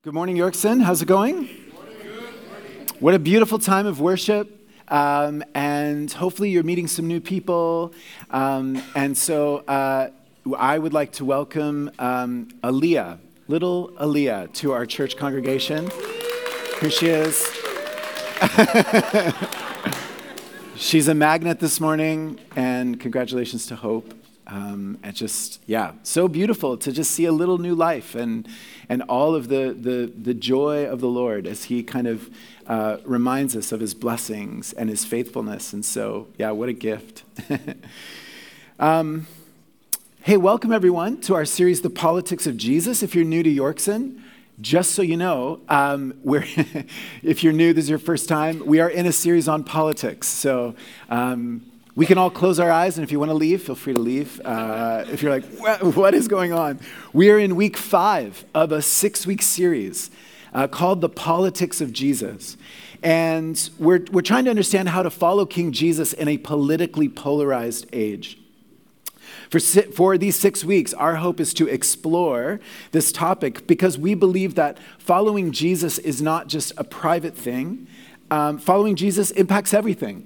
Good morning, Yorkson. How's it going? What a beautiful time of worship. And hopefully you're meeting some new people. And so I would like to welcome Aaliyah, little Aaliyah, to our church congregation. Here she is. She's a magnet this morning, and congratulations to Hope. And just, so beautiful to just see a little new life and all of the joy of the Lord as he kind of reminds us of his blessings and his faithfulness. And so, what a gift. Hey, welcome everyone to our series, The Politics of Jesus. If you're new to Yorkson, just so you know, if you're new, this is your first time, we are in a series on politics. So, we can all close our eyes, and if you want to leave, feel free to leave. If you're like, what is going on? We are in week 5 of a 6-week series called The Politics of Jesus. And we're trying to understand how to follow King Jesus in a politically polarized age. For these 6 weeks, our hope is to explore this topic because we believe that following Jesus is not just a private thing. Following Jesus impacts everything.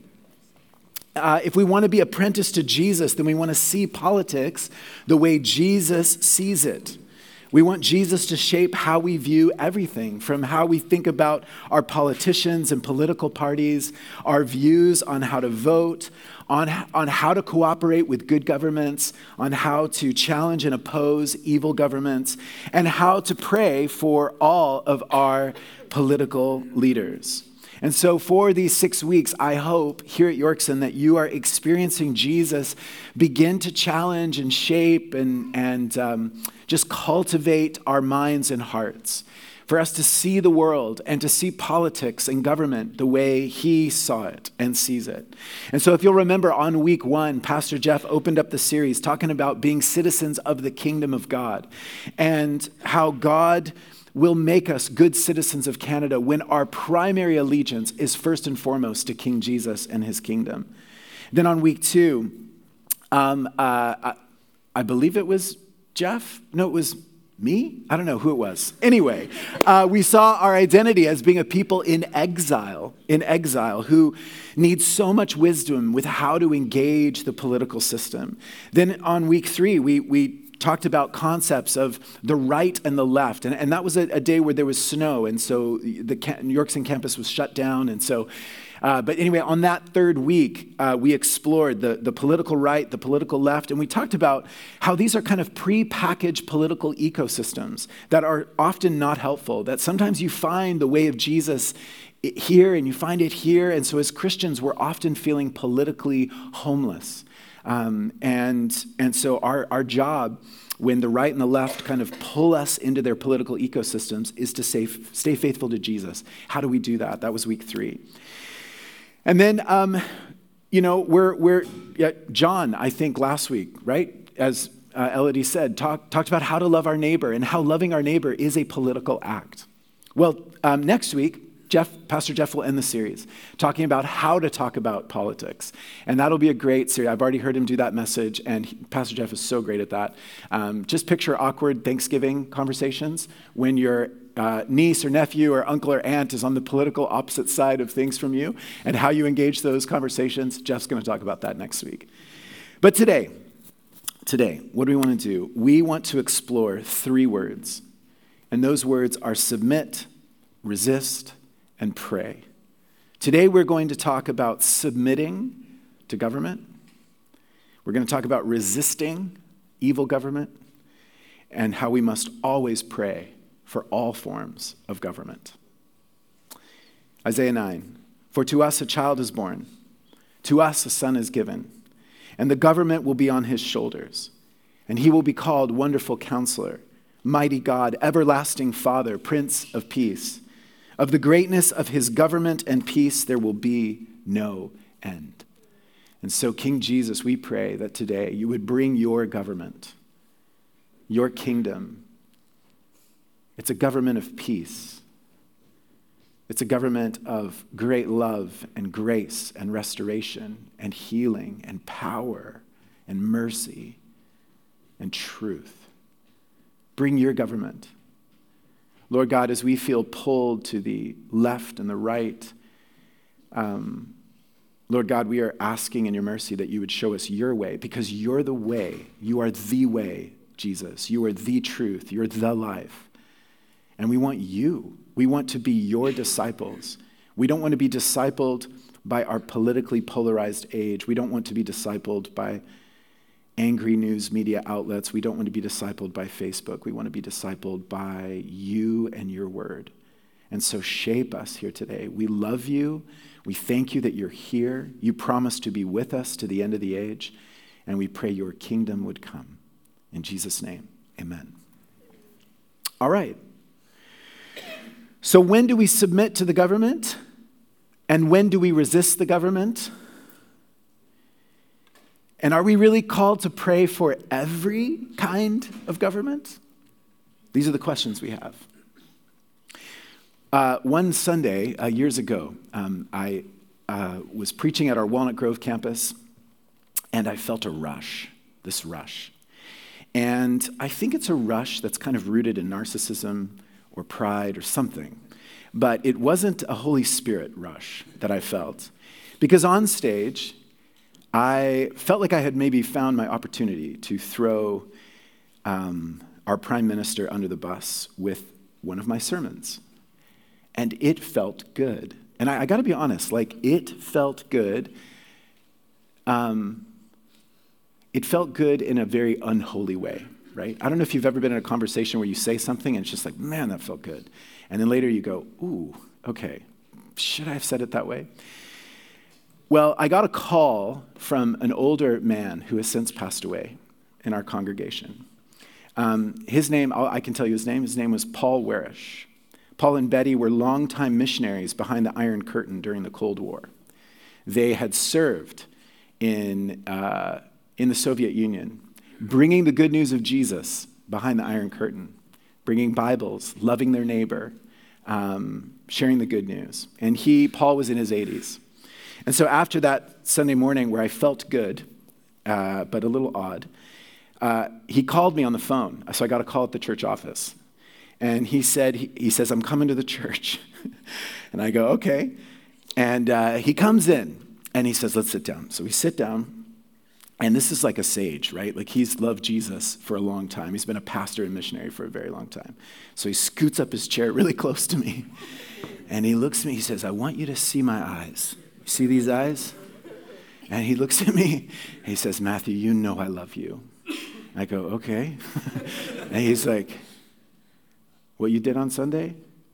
If we want to be apprenticed to Jesus, then we want to see politics the way Jesus sees it. We want Jesus to shape how we view everything, from how we think about our politicians and political parties, our views on how to vote, on how to cooperate with good governments, on how to challenge and oppose evil governments, and how to pray for all of our political leaders. And so for these 6 weeks, I hope here at Yorkson that you are experiencing Jesus begin to challenge and shape and just cultivate our minds and hearts for us to see the world and to see politics and government the way he saw it and sees it. And so if you'll remember, on week 1, Pastor Jeff opened up the series talking about being citizens of the kingdom of God and how God will make us good citizens of Canada when our primary allegiance is first and foremost to King Jesus and his kingdom. Then on week 2, I believe it was Jeff? No, it was me? I don't know who it was. Anyway, we saw our identity as being a people in exile who need so much wisdom with how to engage the political system. Then on week 3, we talked about concepts of the right and the left. And that was a day where there was snow. And so the Yorkson campus was shut down. And so, but anyway, on that 3rd week, we explored the political right, the political left. And we talked about how these are kind of pre-packaged political ecosystems that are often not helpful, that sometimes you find the way of Jesus here and you find it here. And so as Christians, we're often feeling politically homeless. And so our job, when the right and the left kind of pull us into their political ecosystems, is to stay faithful to Jesus. How do we do that? That was week 3. And then, John, I think last week, right, as Elodie said, talked about how to love our neighbor and how loving our neighbor is a political act. Well, next week, Pastor Jeff will end the series talking about how to talk about politics. And that'll be a great series. I've already heard him do that message, and Pastor Jeff is so great at that. Just picture awkward Thanksgiving conversations when your niece or nephew or uncle or aunt is on the political opposite side of things from you, and how you engage those conversations. Jeff's going to talk about that next week. But today, what do we want to do? We want to explore 3 words. And those words are submit, resist, and pray. Today we're going to talk about submitting to government. We're going to talk about resisting evil government and how we must always pray for all forms of government. Isaiah 9, for to us a child is born, to us a son is given, and the government will be on his shoulders, and he will be called Wonderful Counselor, Mighty God, Everlasting Father, Prince of Peace. Of the greatness of his government and peace, there will be no end. And so, King Jesus, we pray that today you would bring your government, your kingdom. It's a government of peace. It's a government of great love and grace and restoration and healing and power and mercy and truth. Bring your government. Lord God, as we feel pulled to the left and the right, Lord God, we are asking in your mercy that you would show us your way, because you're the way. You are the way, Jesus. You are the truth. You're the life. And we want you. We want to be your disciples. We don't want to be discipled by our politically polarized age. We don't want to be discipled by angry news media outlets. We don't want to be discipled by Facebook. We want to be discipled by you and your word. And so shape us here today. We love you. We thank you that you're here. You promise to be with us to the end of the age. And we pray your kingdom would come. In Jesus' name, amen. All right. So when do we submit to the government? And when do we resist the government? And are we really called to pray for every kind of government? These are the questions we have. One Sunday, years ago, I was preaching at our Walnut Grove campus, and I felt this rush. And I think it's a rush that's kind of rooted in narcissism or pride or something. But it wasn't a Holy Spirit rush that I felt. Because on stage, I felt like I had maybe found my opportunity to throw our prime minister under the bus with one of my sermons. And it felt good. And I got to be honest, it felt good. It felt good in a very unholy way, right? I don't know if you've ever been in a conversation where you say something and it's just like, man, that felt good. And then later you go, ooh, okay, should I have said it that way? Well, I got a call from an older man who has since passed away in our congregation. His name, I can tell you his name. His name was Paul Wearish. Paul and Betty were longtime missionaries behind the Iron Curtain during the Cold War. They had served in the Soviet Union, bringing the good news of Jesus behind the Iron Curtain, bringing Bibles, loving their neighbor, sharing the good news. And Paul was in his 80s. And so after that Sunday morning where I felt good, but a little odd, he called me on the phone. So I got a call at the church office. And he says, I'm coming to the church. And I go, okay. And he comes in and he says, let's sit down. So we sit down. And this is like a sage, right? Like he's loved Jesus for a long time. He's been a pastor and missionary for a very long time. So he scoots up his chair really close to me. And he looks at me, he says, I want you to see my eyes. You see these eyes? And he looks at me, and he says, Matthew, you know I love you. I go, okay. And he's like, what you did on Sunday?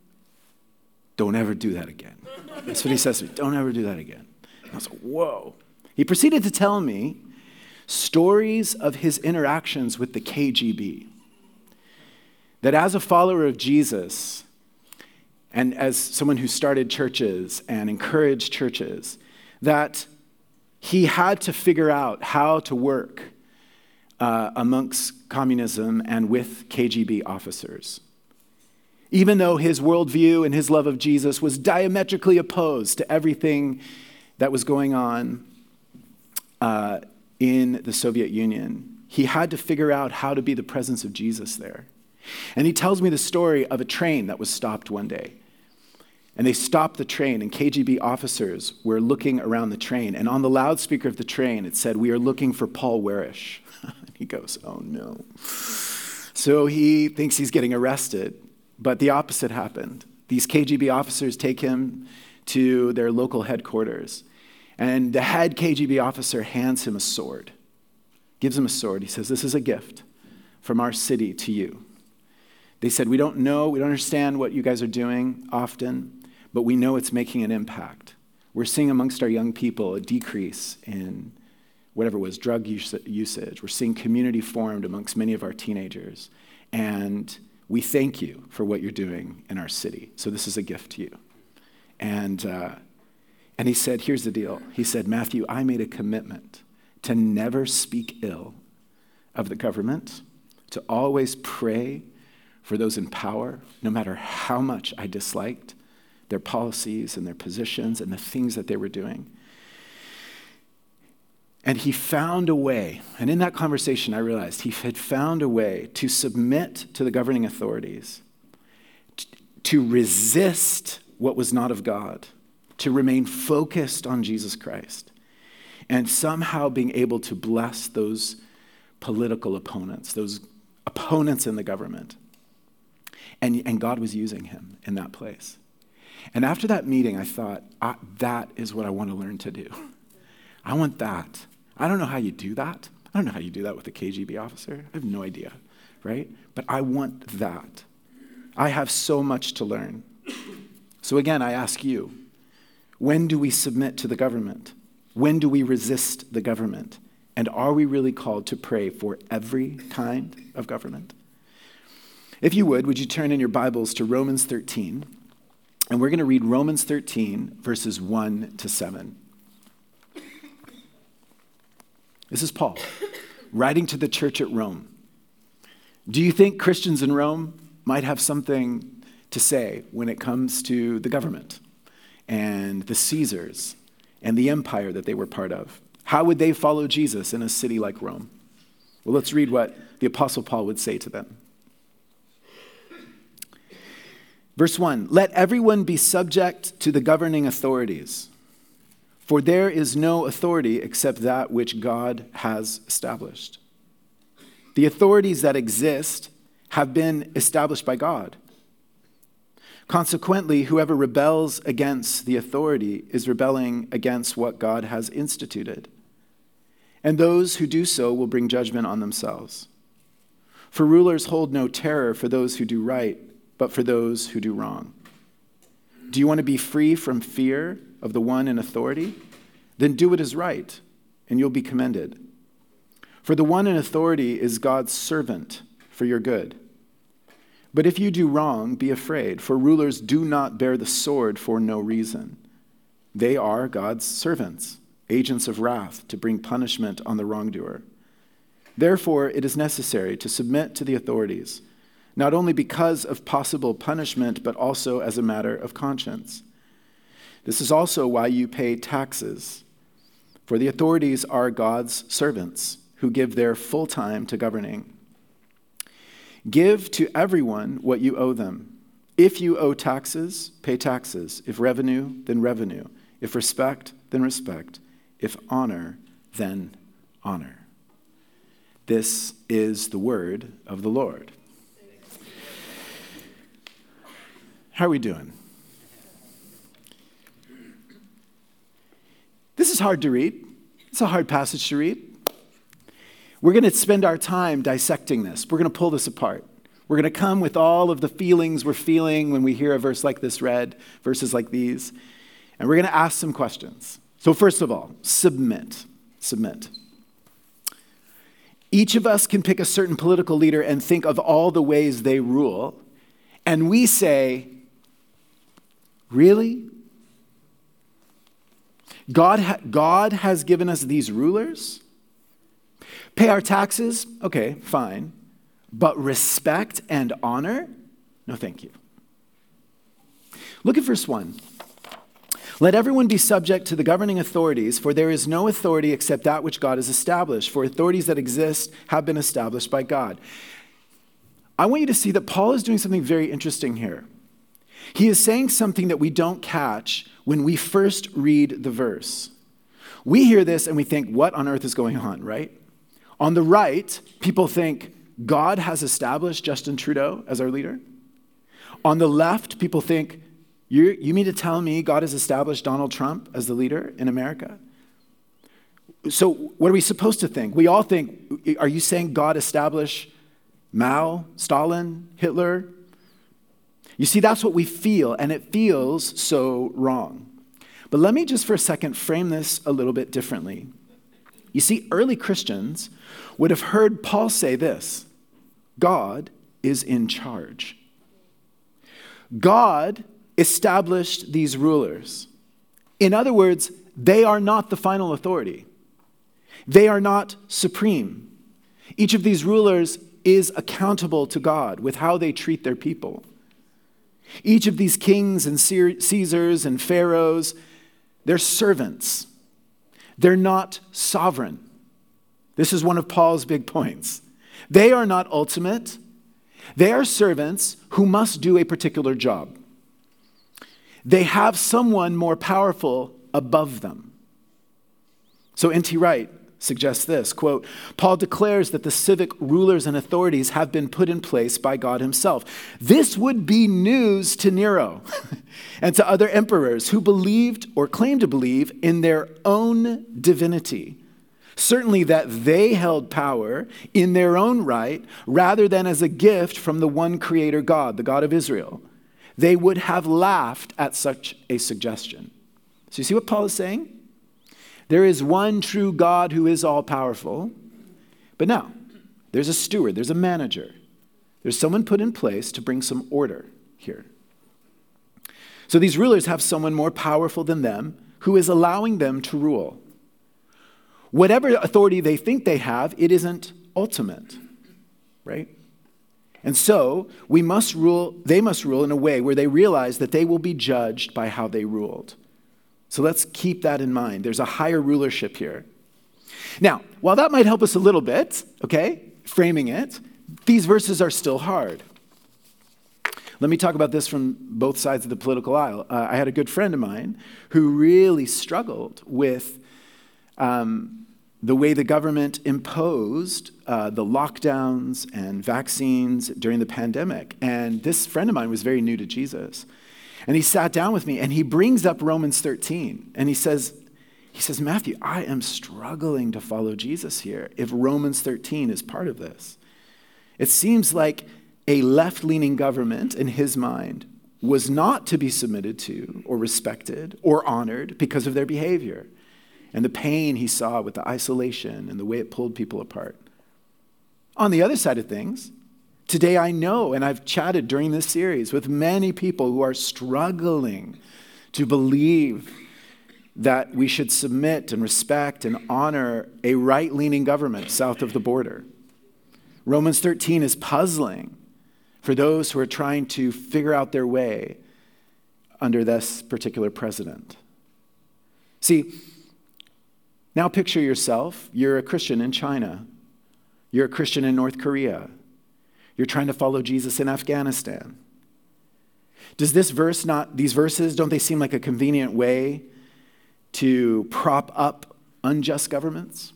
Don't ever do that again. That's what he says to me, don't ever do that again. And I was like, whoa. He proceeded to tell me stories of his interactions with the KGB. That as a follower of Jesus, and as someone who started churches and encouraged churches, that he had to figure out how to work amongst communism and with KGB officers. Even though his worldview and his love of Jesus was diametrically opposed to everything that was going on in the Soviet Union, he had to figure out how to be the presence of Jesus there. And he tells me the story of a train that was stopped one day. And they stopped the train, and KGB officers were looking around the train. And on the loudspeaker of the train, it said, we are looking for Paul Wearish. He goes, oh no. So he thinks he's getting arrested, but the opposite happened. These KGB officers take him to their local headquarters. And the head KGB officer hands him a sword, gives him a sword. He says, this is a gift from our city to you. They said, we don't understand what you guys are doing often, but we know it's making an impact. We're seeing amongst our young people a decrease in whatever it was, drug usage. We're seeing community formed amongst many of our teenagers. And we thank you for what you're doing in our city. So this is a gift to you. And he said, here's the deal. He said, Matthew, I made a commitment to never speak ill of the government, to always pray for those in power, no matter how much I disliked their policies and their positions and the things that they were doing. And he found a way, and in that conversation I realized he had found a way to submit to the governing authorities, to resist what was not of God, to remain focused on Jesus Christ, and somehow being able to bless those political opponents, those opponents in the government. And God was using him in that place. And after that meeting, I thought, that is what I want to learn to do. I want that. I don't know how you do that. I don't know how you do that with a KGB officer. I have no idea, right? But I want that. I have so much to learn. So again, I ask you, when do we submit to the government? When do we resist the government? And are we really called to pray for every kind of government? If you would you turn in your Bibles to Romans 13? And we're going to read Romans 13, verses 1 to 7. This is Paul, writing to the church at Rome. Do you think Christians in Rome might have something to say when it comes to the government and the Caesars and the empire that they were part of? How would they follow Jesus in a city like Rome? Well, let's read what the Apostle Paul would say to them. Verse 1, let everyone be subject to the governing authorities, for there is no authority except that which God has established. The authorities that exist have been established by God. Consequently, whoever rebels against the authority is rebelling against what God has instituted. And those who do so will bring judgment on themselves. For rulers hold no terror for those who do right, but for those who do wrong. Do you want to be free from fear of the one in authority? Then do what is right, and you'll be commended. For the one in authority is God's servant for your good. But if you do wrong, be afraid, for rulers do not bear the sword for no reason. They are God's servants, agents of wrath to bring punishment on the wrongdoer. Therefore, it is necessary to submit to the authorities, not only because of possible punishment, but also as a matter of conscience. This is also why you pay taxes, for the authorities are God's servants who give their full time to governing. Give to everyone what you owe them. If you owe taxes, pay taxes. If revenue, then revenue. If respect, then respect. If honor, then honor. This is the word of the Lord. How are we doing? This is hard to read. It's a hard passage to read. We're going to spend our time dissecting this. We're going to pull this apart. We're going to come with all of the feelings we're feeling when we hear a verse like this read, verses like these, and we're going to ask some questions. So first of all, submit. Submit. Each of us can pick a certain political leader and think of all the ways they rule, and we say, really? God has given us these rulers? Pay our taxes? Okay, fine. But respect and honor? No, thank you. Look at verse 1. Let everyone be subject to the governing authorities, for there is no authority except that which God has established. For authorities that exist have been established by God. I want you to see that Paul is doing something very interesting here. He is saying something that we don't catch when we first read the verse. We hear this and we think, what on earth is going on, right? On the right, people think, God has established Justin Trudeau as our leader. On the left, people think, you mean to tell me God has established Donald Trump as the leader in America? So what are we supposed to think? We all think, are you saying God established Mao, Stalin, Hitler? You see, that's what we feel, and it feels so wrong. But let me just for a second frame this a little bit differently. You see, early Christians would have heard Paul say this: God is in charge. God established these rulers. In other words, they are not the final authority. They are not supreme. Each of these rulers is accountable to God with how they treat their people. Each of these kings and Caesars and pharaohs, they're servants. They're not sovereign. This is one of Paul's big points. They are not ultimate, They are servants who must do a particular job. They have someone more powerful above them. So N.T. Wright suggests this, quote, Paul declares that the civic rulers and authorities have been put in place by God himself. This would be news to Nero and to other emperors who believed or claimed to believe in their own divinity. Certainly that they held power in their own right rather than as a gift from the one creator God, the God of Israel. They would have laughed at such a suggestion. So you see what Paul is saying? There is one true God who is all-powerful. But now, there's a steward, there's a manager. There's someone put in place to bring some order here. So these rulers have someone more powerful than them who is allowing them to rule. Whatever authority they think they have, it isn't ultimate, right? And so they must rule in a way where they realize that they will be judged by how they ruled. So let's keep that in mind. There's a higher rulership here. Now, while that might help us a little bit, okay, framing it, these verses are still hard. Let me talk about this from both sides of the political aisle. I had a good friend of mine who really struggled with the way the government imposed the lockdowns and vaccines during the pandemic. And this friend of mine was very new to Jesus. And he sat down with me and he brings up Romans 13. And he says, Matthew, I am struggling to follow Jesus here if Romans 13 is part of this. It seems like a left-leaning government in his mind was not to be submitted to or respected or honored because of their behavior and the pain he saw with the isolation and the way it pulled people apart. On the other side of things, today I know, and I've chatted during this series with many people who are struggling to believe that we should submit and respect and honor a right-leaning government south of the border. Romans 13 is puzzling for those who are trying to figure out their way under this particular president. See, now picture yourself, you're a Christian in China. You're a Christian in North Korea. You're trying to follow Jesus in Afghanistan. Does these verses, don't they seem like a convenient way to prop up unjust governments?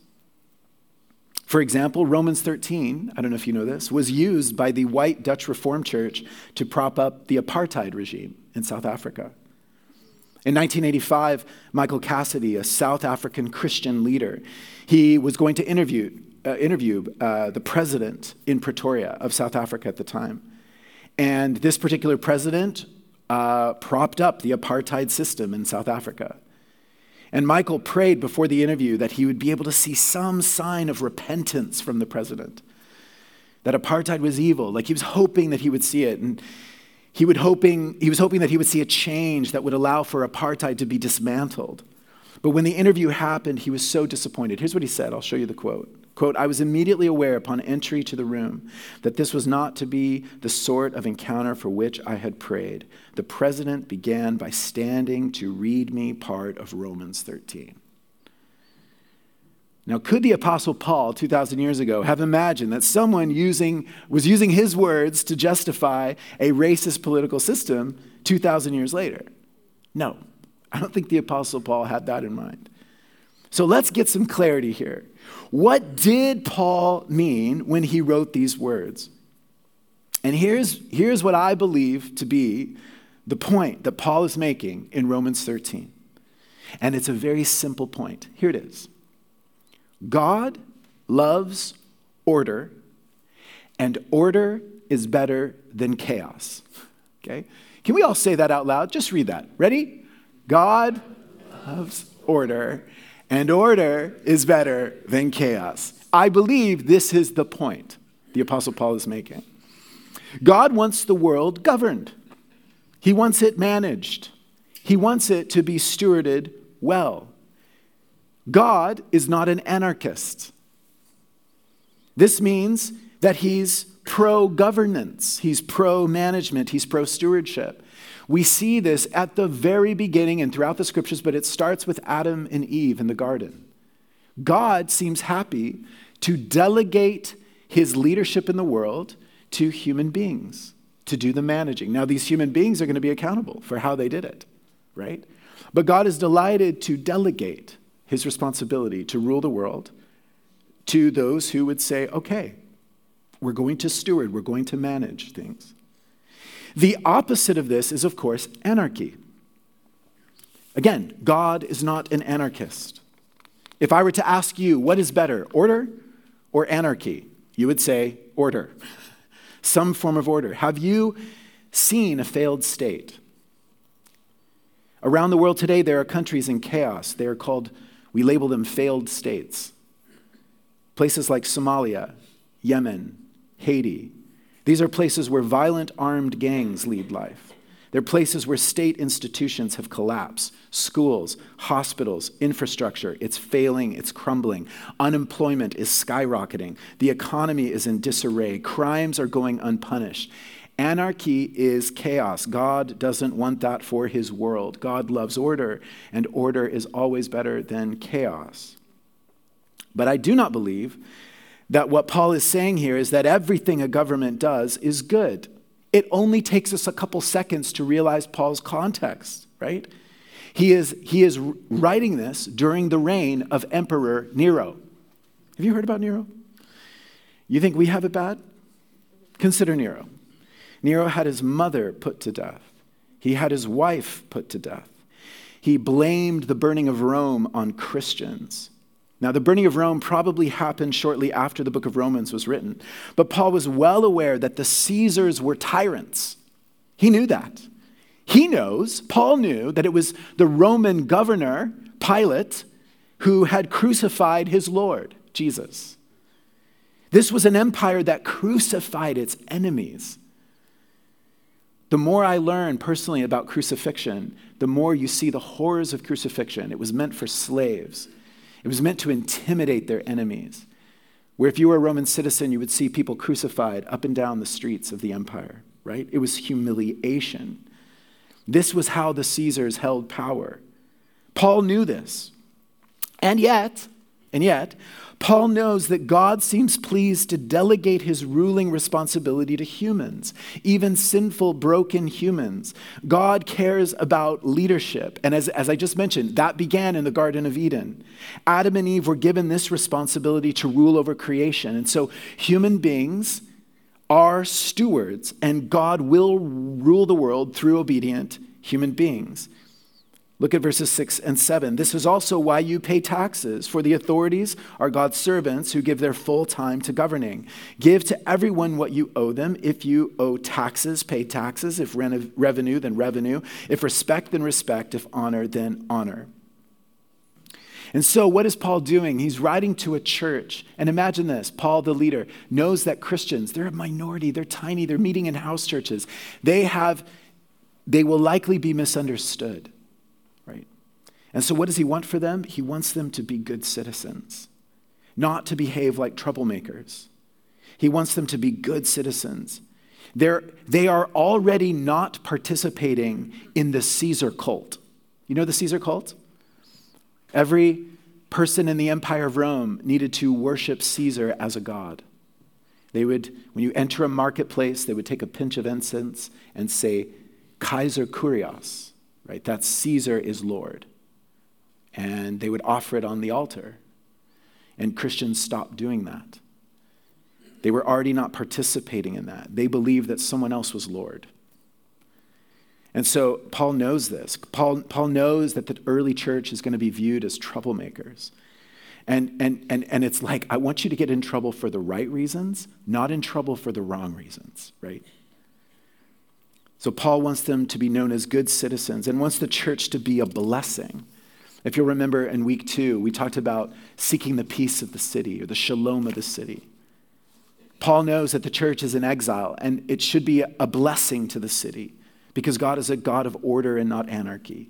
For example, Romans 13, I don't know if you know this, was used by the white Dutch Reformed Church to prop up the apartheid regime in South Africa. In 1985, Michael Cassidy, a South African Christian leader, he was going to interview the president in Pretoria of South Africa at the time. And this particular president propped up the apartheid system in South Africa. And Michael prayed before the interview that he would be able to see some sign of repentance from the president, that apartheid was evil. Like he was hoping that he would see it. And he was hoping that he would see a change that would allow for apartheid to be dismantled. But when the interview happened, he was so disappointed. Here's what he said. I'll show you the quote. Quote, I was immediately aware upon entry to the room that this was not to be the sort of encounter for which I had prayed. The president began by standing to read me part of Romans 13. Now, could the Apostle Paul 2,000 years ago have imagined that someone was using his words to justify a racist political system 2,000 years later? No, I don't think the Apostle Paul had that in mind. So let's get some clarity here. What did Paul mean when he wrote these words? And here's what I believe to be the point that Paul is making in Romans 13. And it's a very simple point. Here it is. God loves order, and order is better than chaos. Okay? Can we all say that out loud? Just read that. Ready? God loves order, and order is better than chaos. I believe this is the point the Apostle Paul is making. God wants the world governed. He wants it managed. He wants it to be stewarded well. God is not an anarchist. This means that he's pro-governance, he's pro-management, he's pro-stewardship. We see this at the very beginning and throughout the scriptures, but it starts with Adam and Eve in the garden. God seems happy to delegate his leadership in the world to human beings to do the managing. Now, these human beings are going to be accountable for how they did it, right? But God is delighted to delegate his responsibility to rule the world to those who would say, okay, we're going to steward, we're going to manage things. The opposite of this is, of course, anarchy. Again, God is not an anarchist. If I were to ask you, what is better, order or anarchy? You would say order, some form of order. Have you seen a failed state? Around the world today, there are countries in chaos. They are called, we label them failed states. Places like Somalia, Yemen, Haiti. These are places where violent armed gangs lead life. They're places where state institutions have collapsed. Schools, hospitals, infrastructure, it's failing, it's crumbling. Unemployment is skyrocketing. The economy is in disarray. Crimes are going unpunished. Anarchy is chaos. God doesn't want that for his world. God loves order, and order is always better than chaos. But I do not believe that what Paul is saying here is that everything a government does is good. It only takes us a couple seconds to realize Paul's context, right? He is writing this during the reign of Emperor Nero. Have you heard about Nero? You think we have it bad? Consider Nero. Nero had his mother put to death. He had his wife put to death. He blamed the burning of Rome on Christians. Now, the burning of Rome probably happened shortly after the book of Romans was written. But Paul was well aware that the Caesars were tyrants. He knew that. Paul knew that it was the Roman governor, Pilate, who had crucified his Lord, Jesus. This was an empire that crucified its enemies. The more I learn personally about crucifixion, the more you see the horrors of crucifixion. It was meant for slaves. It was meant to intimidate their enemies. Where if you were a Roman citizen, you would see people crucified up and down the streets of the empire, right? It was humiliation. This was how the Caesars held power. Paul knew this. And yet, Paul knows that God seems pleased to delegate his ruling responsibility to humans, even sinful, broken humans. God cares about leadership. And as I just mentioned, that began in the Garden of Eden. Adam and Eve were given this responsibility to rule over creation. And so human beings are stewards, and God will rule the world through obedient human beings. Look at verses 6 and 7. This is also why you pay taxes, for the authorities are God's servants who give their full time to governing. Give to everyone what you owe them. If you owe taxes, pay taxes. If revenue, then revenue. If respect, then respect. If honor, then honor. And so what is Paul doing? He's writing to a church. And imagine this. Paul, the leader, knows that Christians, they're a minority. They're tiny. They're meeting in house churches. They will likely be misunderstood. Right? And so what does he want for them? He wants them to be good citizens, not to behave like troublemakers. He wants them to be good citizens. They are already not participating in the Caesar cult. You know the Caesar cult? Every person in the Empire of Rome needed to worship Caesar as a god. They would, when you enter a marketplace, they would take a pinch of incense and say, Kaiser Kurios. Right? That's Caesar is Lord. And they would offer it on the altar. And Christians stopped doing that. They were already not participating in that. They believed that someone else was Lord. And so Paul knows this. Paul knows that the early church is going to be viewed as troublemakers. And it's like, I want you to get in trouble for the right reasons, not in trouble for the wrong reasons, right? So Paul wants them to be known as good citizens and wants the church to be a blessing. If you'll remember in week 2, we talked about seeking the peace of the city or the shalom of the city. Paul knows that the church is in exile and it should be a blessing to the city because God is a God of order and not anarchy.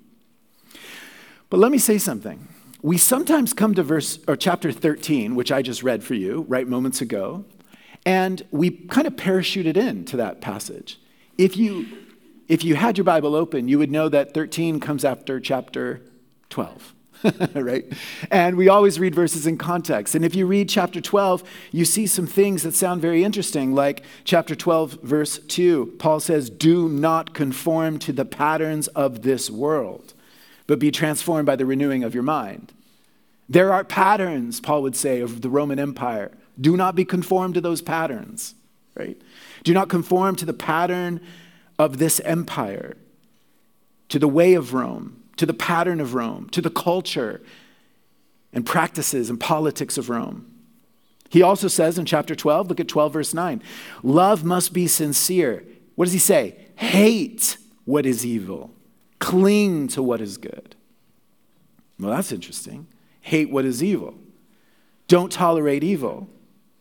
But let me say something. We sometimes come to chapter 13, which I just read for you right moments ago, and we kind of parachuted into that passage. If you had your Bible open, you would know that 13 comes after chapter 12. right? And we always read verses in context. And if you read chapter 12, you see some things that sound very interesting, like chapter 12, verse 2. Paul says, "Do not conform to the patterns of this world, but be transformed by the renewing of your mind." There are patterns, Paul would say, of the Roman Empire. Do not be conformed to those patterns, right? Do not conform to the pattern of this empire, to the way of Rome, to the pattern of Rome, to the culture and practices and politics of Rome. He also says in chapter 12, look at 12 verse 9, love must be sincere. What does he say? Hate what is evil. Cling to what is good. Well, that's interesting. Hate what is evil. Don't tolerate evil.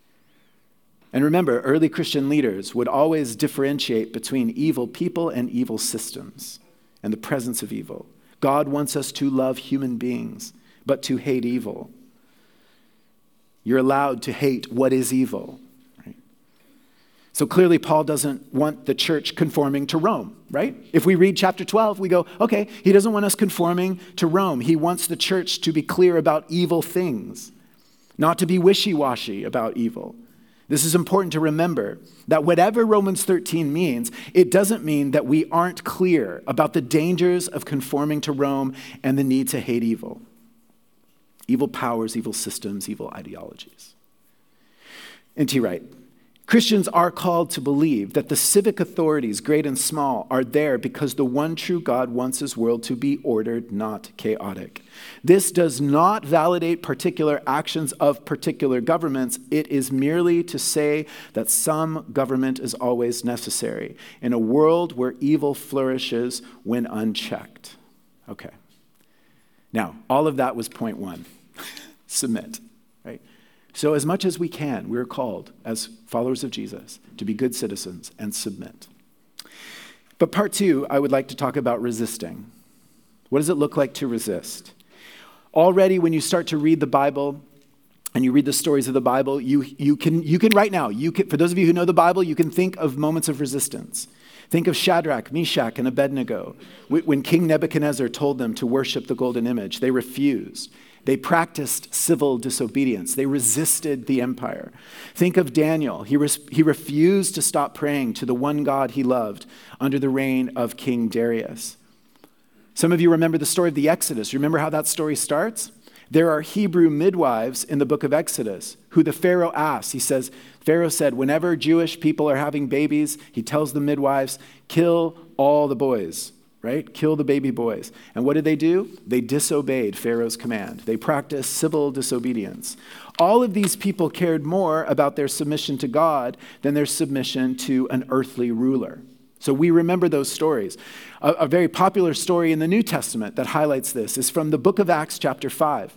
And remember, early Christian leaders would always differentiate between evil people and evil systems and the presence of evil. God wants us to love human beings, but to hate evil. You're allowed to hate what is evil. Right? So clearly, Paul doesn't want the church conforming to Rome, right? If we read chapter 12, we go, okay, he doesn't want us conforming to Rome. He wants the church to be clear about evil things, not to be wishy-washy about evil. This is important to remember, that whatever Romans 13 means, it doesn't mean that we aren't clear about the dangers of conforming to Rome and the need to hate evil. Evil powers, evil systems, evil ideologies. N.T. Wright, Christians are called to believe that the civic authorities, great and small, are there because the one true God wants his world to be ordered, not chaotic. This does not validate particular actions of particular governments. It is merely to say that some government is always necessary in a world where evil flourishes when unchecked. Okay. Now, all of that was point one. Submit, right? So as much as we can, we're called as followers of Jesus to be good citizens and submit. But part two, I would like to talk about resisting. What does it look like to resist? Already when you start to read the Bible and you read the stories of the Bible, you can right now, for those of you who know the Bible, you can think of moments of resistance. Think of Shadrach, Meshach, and Abednego. When King Nebuchadnezzar told them to worship the golden image, they refused. They practiced civil disobedience. They resisted the empire. Think of Daniel. He refused to stop praying to the one God he loved under the reign of King Darius. Some of you remember the story of the Exodus. Remember how that story starts? There are Hebrew midwives in the book of Exodus who the Pharaoh asks. Pharaoh said, whenever Jewish people are having babies, he tells the midwives, kill all the boys. Right? Kill the baby boys. And what did they do? They disobeyed Pharaoh's command. They practiced civil disobedience. All of these people cared more about their submission to God than their submission to an earthly ruler. So we remember those stories. A very popular story in the New Testament that highlights this is from the book of Acts, chapter 5.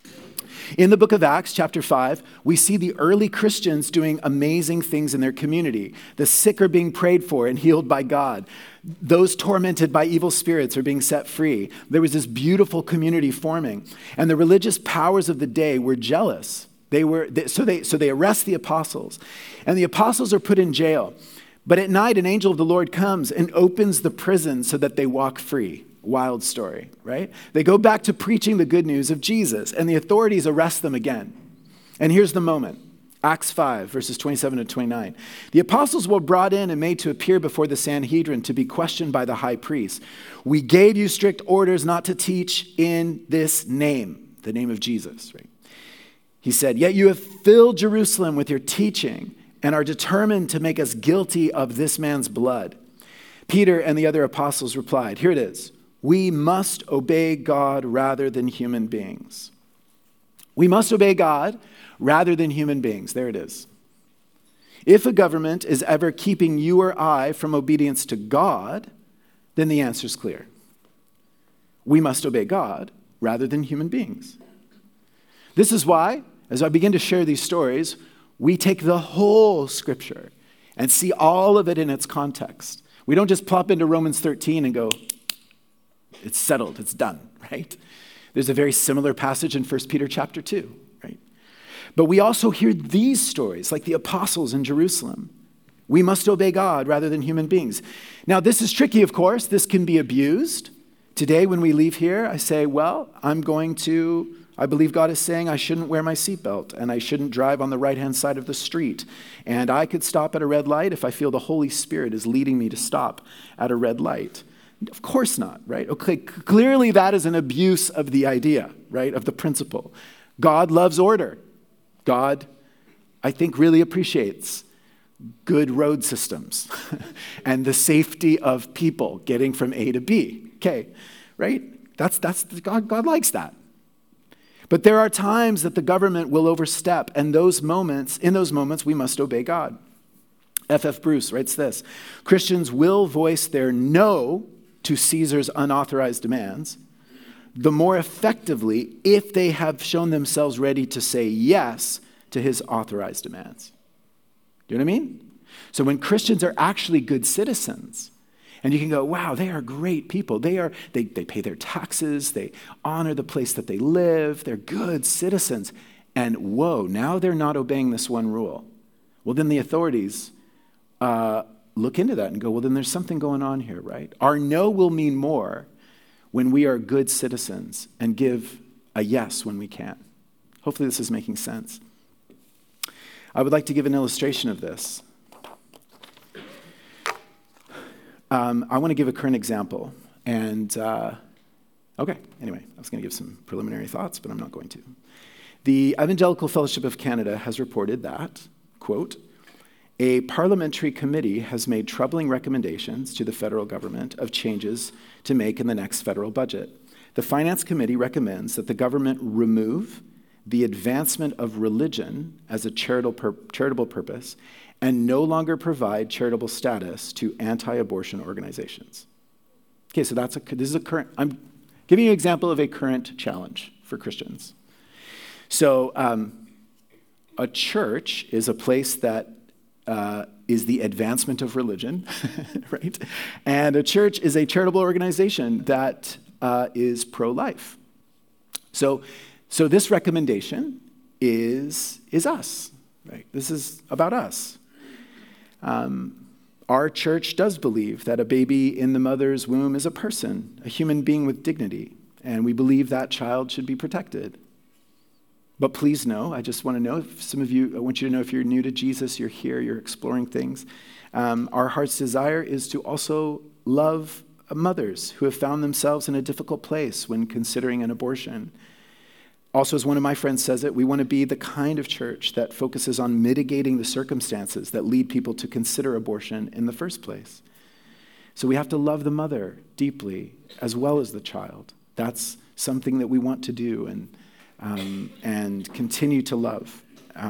In the book of Acts, chapter 5, we see the early Christians doing amazing things in their community. The sick are being prayed for and healed by God. Those tormented by evil spirits are being set free. There was this beautiful community forming. And the religious powers of the day were jealous. So they arrest the apostles. And the apostles are put in jail. But at night, an angel of the Lord comes and opens the prison so that they walk free. Wild story, right? They go back to preaching the good news of Jesus, and the authorities arrest them again. And here's the moment. Acts 5, verses 27 to 29. The apostles were brought in and made to appear before the Sanhedrin to be questioned by the high priest. We gave you strict orders not to teach in this name, the name of Jesus, right? He said, yet you have filled Jerusalem with your teaching and are determined to make us guilty of this man's blood. Peter and the other apostles replied, here it is. We must obey God rather than human beings. We must obey God rather than human beings. There it is. If a government is ever keeping you or I from obedience to God, then the answer is clear. We must obey God rather than human beings. This is why, as I begin to share these stories, we take the whole scripture and see all of it in its context. We don't just plop into Romans 13 and go, it's settled, it's done, right? There's a very similar passage in 1 Peter chapter 2, right? But we also hear these stories, like the apostles in Jerusalem. We must obey God rather than human beings. Now, this is tricky, of course. This can be abused Today, when we leave here, I say, well, I believe God is saying I shouldn't wear my seatbelt and I shouldn't drive on the right-hand side of the street. And I could stop at a red light if I feel the Holy Spirit is leading me to stop at a red light. Of course not, right? Okay, clearly that is an abuse of the idea, right, of the principle. God loves order. God, I think, really appreciates good road systems and the safety of people getting from A to B. Okay, right? That's God likes that. But there are times that the government will overstep, and in those moments, we must obey God. F.F. Bruce writes this: Christians will voice their no to Caesar's unauthorized demands the more effectively if they have shown themselves ready to say yes to his authorized demands. Do you know what I mean? So when Christians are actually good citizens, and you can go, wow, they are great people. They pay their taxes. They honor the place that they live. They're good citizens. And whoa, now they're not obeying this one rule. Well, then the authorities look into that and go, well, then there's something going on here, right? Our no will mean more when we are good citizens and give a yes when we can. Hopefully this is making sense. I would like to give an illustration of this. I want to give a current example. And, okay, anyway, I was going to give some preliminary thoughts, but I'm not going to. The Evangelical Fellowship of Canada has reported that, quote, a parliamentary committee has made troubling recommendations to the federal government of changes to make in the next federal budget. The Finance Committee recommends that the government remove the advancement of religion as a charitable purpose and no longer provide charitable status to anti-abortion organizations. Okay, so this is a current, I'm giving you an example of a current challenge for Christians. So a church is a place that is the advancement of religion, right? And a church is a charitable organization that is pro-life. So this recommendation is us, right? This is about us. Our church does believe that a baby in the mother's womb is a person, a human being with dignity, and we believe that child should be protected. But please know, I just want to know, if some of you, I want you to know if you're new to Jesus, you're here, you're exploring things. Our heart's desire is to also love mothers who have found themselves in a difficult place when considering an abortion. Also, as one of my friends says it, we want to be the kind of church that focuses on mitigating the circumstances that lead people to consider abortion in the first place. So we have to love the mother deeply as well as the child. That's something that we want to do and continue to love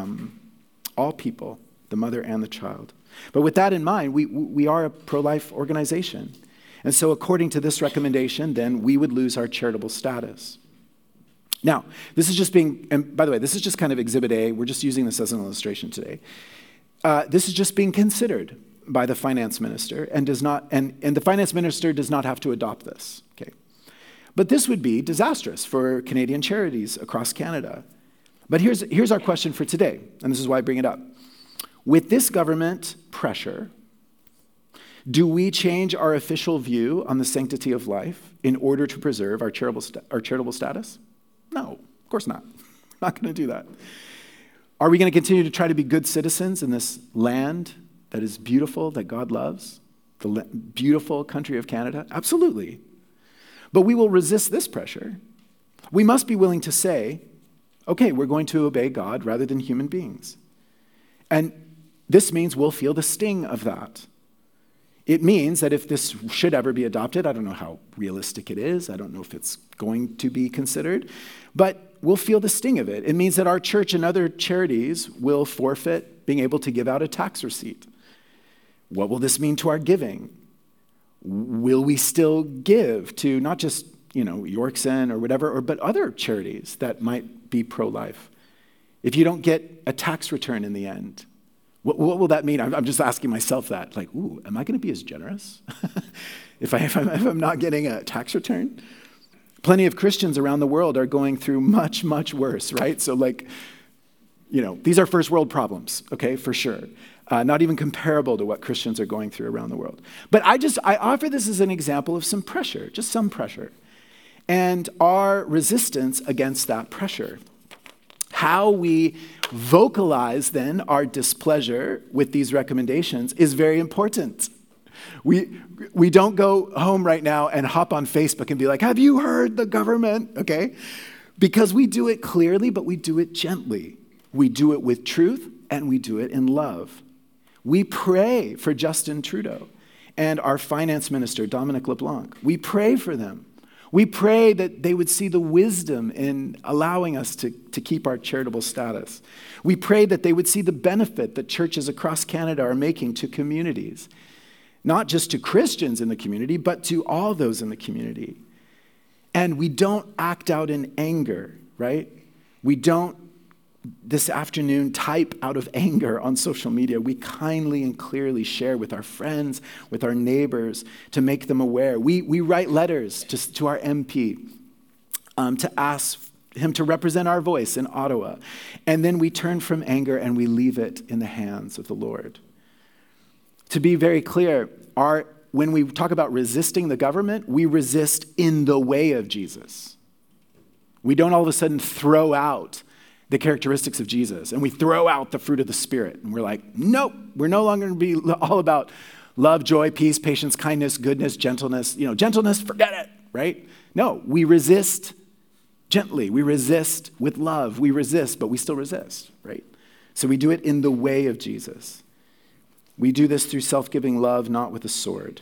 all people, the mother and the child. But with that in mind, we are a pro-life organization. And so according to this recommendation, then we would lose our charitable status. Now, this is just and by the way, this is just kind of Exhibit A. We're just using this as an illustration today. This is just being considered by the finance minister and the finance minister does not have to adopt this, okay? But this would be disastrous for Canadian charities across Canada. But here's our question for today, and this is why I bring it up. With this government pressure, do we change our official view on the sanctity of life in order to preserve our charitable status? No, of course not. We're not going to do that. Are we going to continue to try to be good citizens in this land that is beautiful, that God loves? The beautiful country of Canada? Absolutely. But we will resist this pressure. We must be willing to say, okay, we're going to obey God rather than human beings. And this means we'll feel the sting of that. It means that if this should ever be adopted, I don't know how realistic it is, I don't know if it's going to be considered, but we'll feel the sting of it. It means that our church and other charities will forfeit being able to give out a tax receipt. What will this mean to our giving? Will we still give to not just, Yorkson or whatever, but other charities that might be pro-life? If you don't get a tax return in the end, what will that mean? I'm just asking myself that. Like, am I going to be as generous if I'm not getting a tax return? Plenty of Christians around the world are going through much, much worse, right? So these are first world problems, okay, for sure. not even comparable to what Christians are going through around the world. But I offer this as an example of some pressure, just some pressure, and our resistance against that pressure. How we vocalize then our displeasure with these recommendations is very important. We don't go home right now and hop on Facebook and be like, have you heard the government? Okay? Because we do it clearly, but we do it gently. We do it with truth, and we do it in love. We pray for Justin Trudeau and our finance minister, Dominic LeBlanc. We pray for them. We pray that they would see the wisdom in allowing us to keep our charitable status. We pray that they would see the benefit that churches across Canada are making to communities, not just to Christians in the community, but to all those in the community. And we don't act out in anger, right? We don't, this afternoon, type out of anger on social media. We kindly and clearly share with our friends, with our neighbors, to make them aware. We write letters to our MP to ask him to represent our voice in Ottawa. And then we turn from anger and we leave it in the hands of the Lord. To be very clear, when we talk about resisting the government, we resist in the way of Jesus. We don't all of a sudden throw out the characteristics of Jesus, and we throw out the fruit of the Spirit. And we're like, nope, we're no longer going to be all about love, joy, peace, patience, kindness, goodness, gentleness. Gentleness, forget it, right? No, we resist gently. We resist with love. We resist, but we still resist, right? So we do it in the way of Jesus. We do this through self-giving love, not with a sword.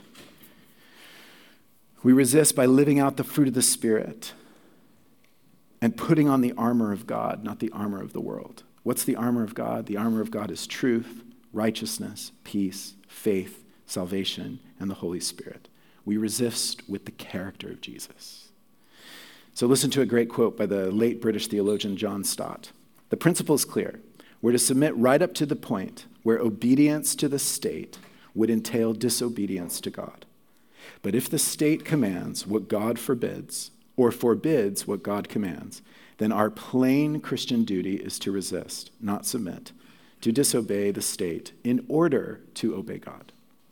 We resist by living out the fruit of the Spirit and putting on the armor of God, not the armor of the world. What's the armor of God? The armor of God is truth, righteousness, peace, faith, salvation, and the Holy Spirit. We resist with the character of Jesus. So listen to a great quote by the late British theologian John Stott. The principle is clear. We're to submit right up to the point where obedience to the state would entail disobedience to God. But if the state commands what God forbids, or forbids what God commands, then our plain Christian duty is to resist, not submit, to disobey the state in order to obey God.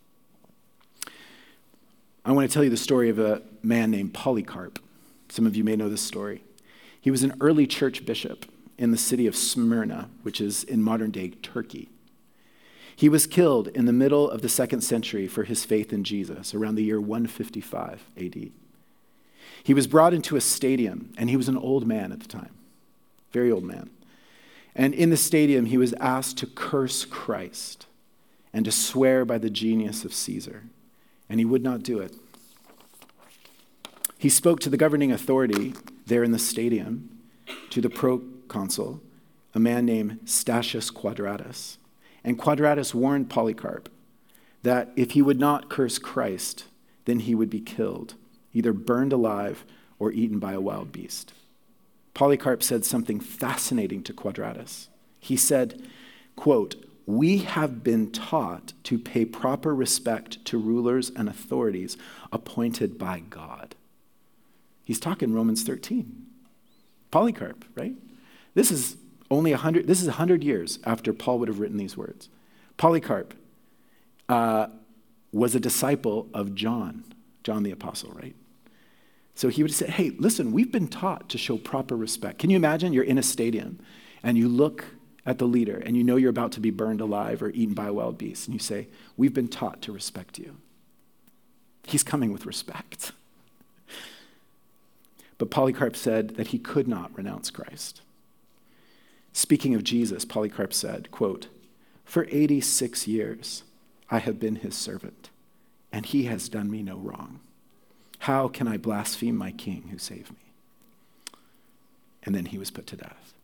I want to tell you the story of a man named Polycarp. Some of you may know this story. He was an early church bishop in the city of Smyrna, which is in modern-day Turkey. He was killed in the middle of the 2nd century for his faith in Jesus, around the year 155 AD. He was brought into a stadium, and he was an old man at the time, very old man. And in the stadium, he was asked to curse Christ and to swear by the genius of Caesar, and he would not do it. He spoke to the governing authority there in the stadium, to the proconsul, a man named Statius Quadratus. And Quadratus warned Polycarp that if he would not curse Christ, then he would be killed, either burned alive or eaten by a wild beast. Polycarp said something fascinating to Quadratus. He said, quote, "We have been taught to pay proper respect to rulers and authorities appointed by God." He's talking Romans 13. Polycarp, right? This is 100 years after Paul would have written these words. Polycarp was a disciple of John the Apostle, right? So he would say, hey, listen, we've been taught to show proper respect. Can you imagine you're in a stadium and you look at the leader and you know you're about to be burned alive or eaten by a wild beast, and you say, we've been taught to respect you. He's coming with respect. But Polycarp said that he could not renounce Christ. Speaking of Jesus, Polycarp said, quote, "For 86 years I have been his servant, and he has done me no wrong. How can I blaspheme my king who saved me?" And then he was put to death.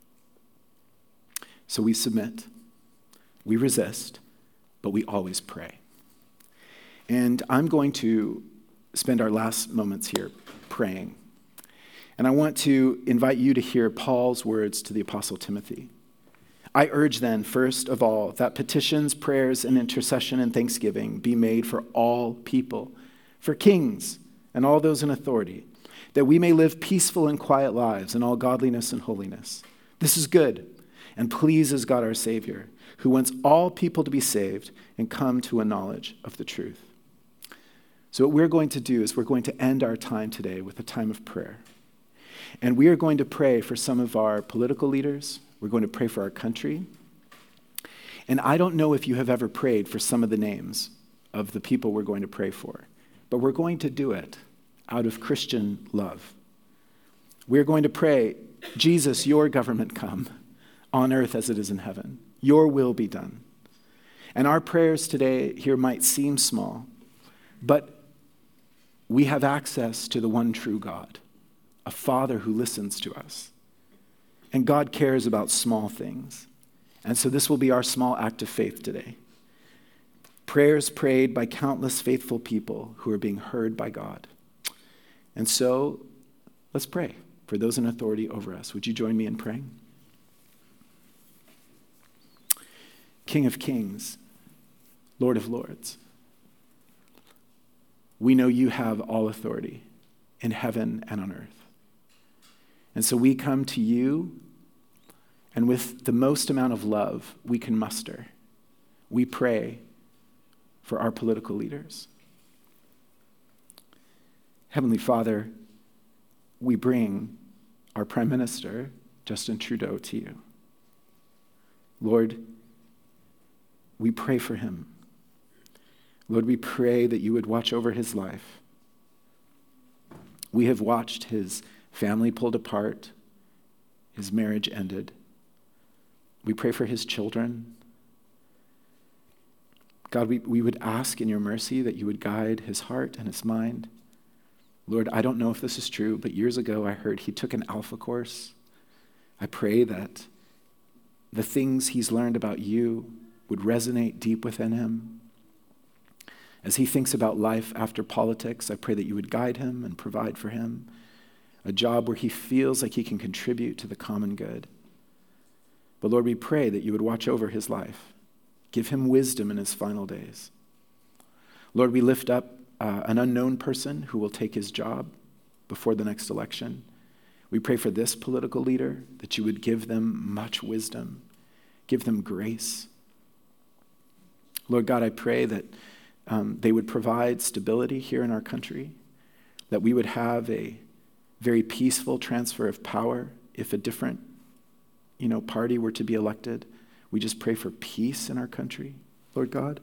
So we submit, we resist, but we always pray. And I'm going to spend our last moments here praying. And I want to invite you to hear Paul's words to the Apostle Timothy. I urge then, first of all, that petitions, prayers, and intercession and thanksgiving be made for all people, for kings and all those in authority, that we may live peaceful and quiet lives in all godliness and holiness. This is good and pleases God our Savior, who wants all people to be saved and come to a knowledge of the truth. So what we're going to do is we're going to end our time today with a time of prayer. And we are going to pray for some of our political leaders. We're going to pray for our country. And I don't know if you have ever prayed for some of the names of the people we're going to pray for, but we're going to do it out of Christian love. We're going to pray, Jesus, your government come on earth as it is in heaven. Your will be done. And our prayers today here might seem small, but we have access to the one true God, a Father who listens to us. And God cares about small things. And so this will be our small act of faith today. Prayers prayed by countless faithful people who are being heard by God. And so let's pray for those in authority over us. Would you join me in praying? King of kings, Lord of lords, we know you have all authority in heaven and on earth. And so we come to you, and with the most amount of love we can muster, we pray for our political leaders. Heavenly Father, we bring our Prime Minister, Justin Trudeau, to you. Lord, we pray for him. Lord, we pray that you would watch over his life. We have watched his family pulled apart, his marriage ended. We pray for his children. God, we would ask in your mercy that you would guide his heart and his mind. Lord, I don't know if this is true, but years ago I heard he took an Alpha course. I pray that the things he's learned about you would resonate deep within him. As he thinks about life after politics, I pray that you would guide him and provide for him a job where he feels like he can contribute to the common good. But Lord, we pray that you would watch over his life. Give him wisdom in his final days. Lord, we lift up an unknown person who will take his job before the next election. We pray for this political leader that you would give them much wisdom, give them grace. Lord God, I pray that they would provide stability here in our country, that we would have a very peaceful transfer of power if a different party were to be elected. We just pray for peace in our country, Lord God.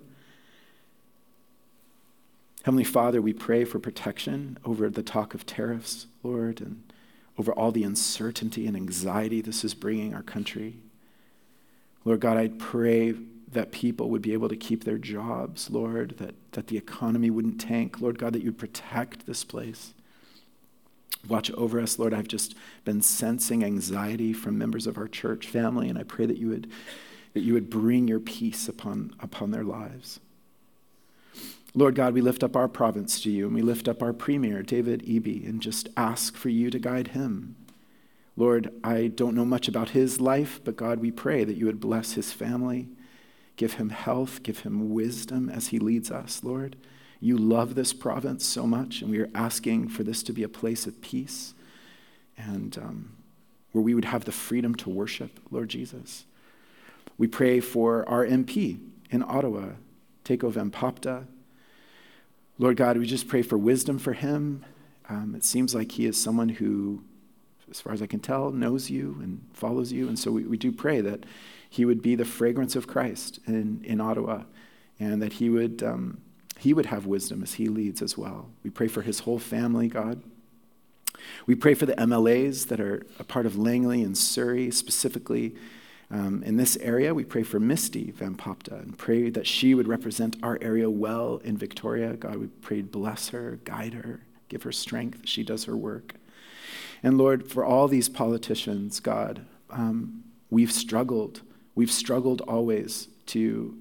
Heavenly Father, we pray for protection over the talk of tariffs, Lord, and over all the uncertainty and anxiety this is bringing our country. Lord God, I pray that people would be able to keep their jobs, Lord, that the economy wouldn't tank. Lord God, that you'd protect this place. Watch over us, Lord. I've just been sensing anxiety from members of our church family, and I pray that you would bring your peace upon their lives. Lord God, we lift up our province to you, and we lift up our premier, David Eby, and just ask for you to guide him. Lord, I don't know much about his life, but God, we pray that you would bless his family, give him health, give him wisdom as he leads us, Lord. You love this province so much, and we are asking for this to be a place of peace and where we would have the freedom to worship, Lord Jesus. We pray for our MP in Ottawa, Taeko Venpapta. Lord God, we just pray for wisdom for him. It seems like he is someone who, as far as I can tell, knows you and follows you. And so we do pray that he would be the fragrance of Christ in Ottawa, and that he would have wisdom as he leads as well. We pray for his whole family, God. We pray for the MLAs that are a part of Langley and Surrey, specifically in this area. We pray for Misty Venpapta and pray that she would represent our area well in Victoria. God, we pray bless her, guide her, give her strength as she does her work. And Lord, for all these politicians, God, we've struggled. We've struggled always to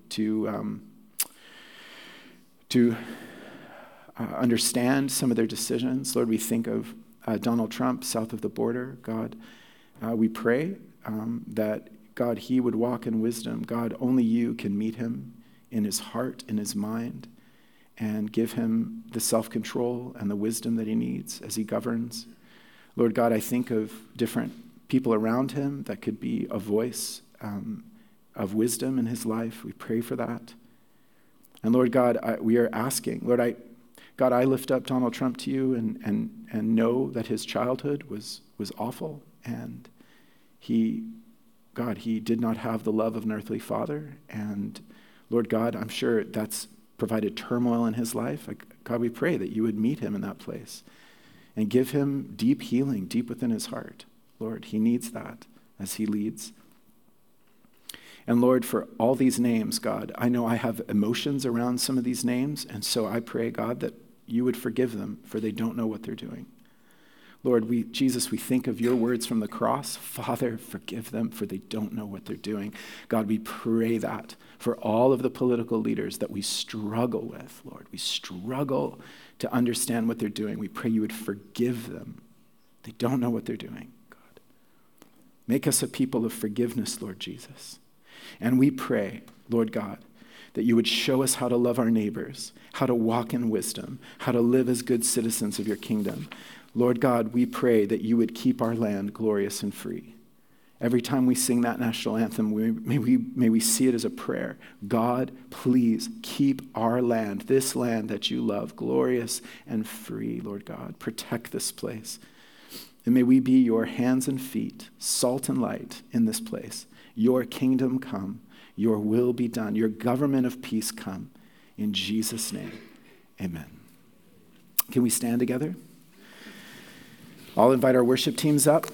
understand some of their decisions. Lord, we think of Donald Trump south of the border. God, we pray that, God, he would walk in wisdom. God, only you can meet him in his heart, in his mind, and give him the self-control and the wisdom that he needs as he governs. Lord God, I think of different people around him that could be a voice of wisdom in his life. We pray for that. And Lord God, we are asking, Lord, I lift up Donald Trump to you and know that his childhood was awful, and he did not have the love of an earthly father. And Lord God, I'm sure that's provided turmoil in his life. God, we pray that you would meet him in that place and give him deep healing deep within his heart. Lord, he needs that as he leads. And Lord, for all these names, God, I know I have emotions around some of these names, and so I pray, God, that you would forgive them, for they don't know what they're doing. Lord, Jesus, we think of your words from the cross. Father, forgive them, for they don't know what they're doing. God, we pray that for all of the political leaders that we struggle with, Lord. We struggle to understand what they're doing. We pray you would forgive them. They don't know what they're doing, God. Make us a people of forgiveness, Lord Jesus. And we pray, Lord God, that you would show us how to love our neighbors, how to walk in wisdom, how to live as good citizens of your kingdom. Lord God, we pray that you would keep our land glorious and free. Every time we sing that national anthem, may we see it as a prayer. God, please keep our land, this land that you love, glorious and free, Lord God. Protect this place. And may we be your hands and feet, salt and light in this place. Your kingdom come, your will be done, your government of peace come. In Jesus' name, amen. Can we stand together? I'll invite our worship teams up.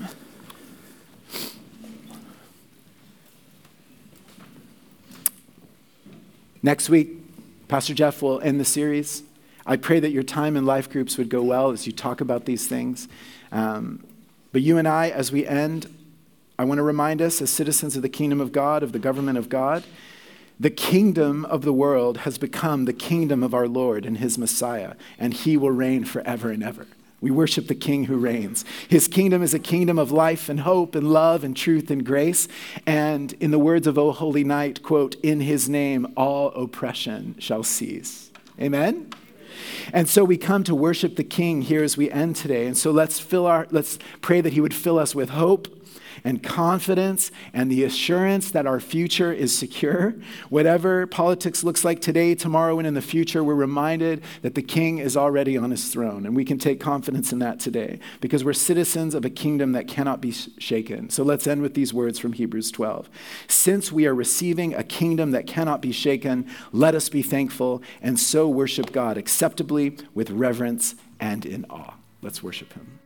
Next week, Pastor Jeff will end the series. I pray that your time in life groups would go well as you talk about these things. But you and I, as we end, I want to remind us as citizens of the kingdom of God, of the government of God, the kingdom of the world has become the kingdom of our Lord and his Messiah, and he will reign forever and ever. We worship the King who reigns. His kingdom is a kingdom of life and hope and love and truth and grace. And in the words of O Holy Night, quote, in his name all oppression shall cease. Amen? And so we come to worship the King here as we end today. And so let's pray that he would fill us with hope and confidence and the assurance that our future is secure. Whatever politics looks like today, tomorrow, and in the future, we're reminded that the King is already on his throne. And we can take confidence in that today because we're citizens of a kingdom that cannot be shaken. So let's end with these words from Hebrews 12. Since we are receiving a kingdom that cannot be shaken, let us be thankful and so worship God acceptably with reverence and in awe. Let's worship him.